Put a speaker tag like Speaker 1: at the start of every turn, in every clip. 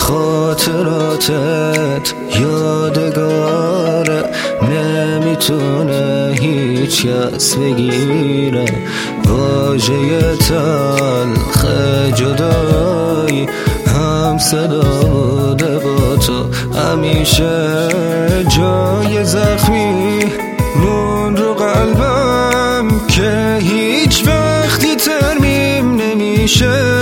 Speaker 1: خاطراتت یادگاره، نمیتونه هیچ کس بگیره. واژه تلخ جدایی هم صدا بوده با تو همیشه. جای زخمی مون رو قلبم که هیچ وقتی ترمیم نمیشه.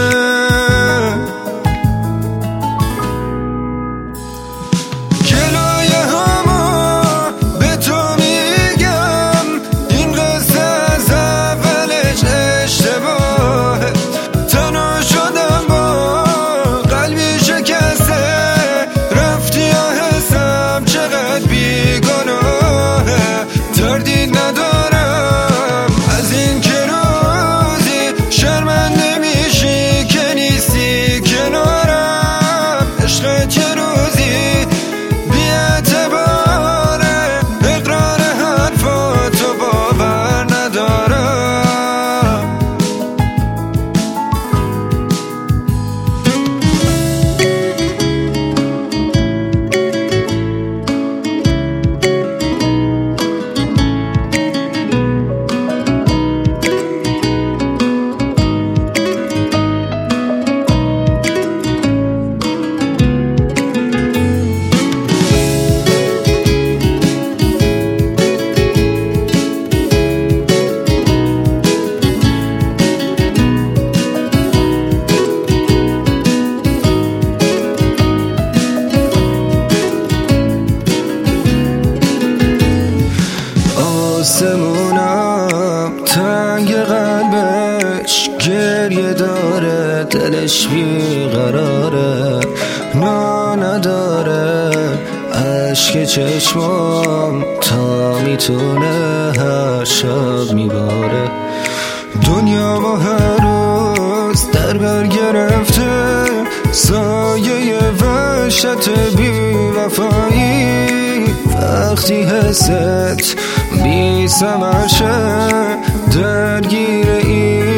Speaker 1: آسمونم تنگ قلبش گریه داره، دلش بیقراره، نداره اشک چشمام تا میتونه هر شب میباره. دنیا ما هر روز در بر گرفته سایه وحشت بی وفایی. وقتی حست بی ثمر شه درگیر این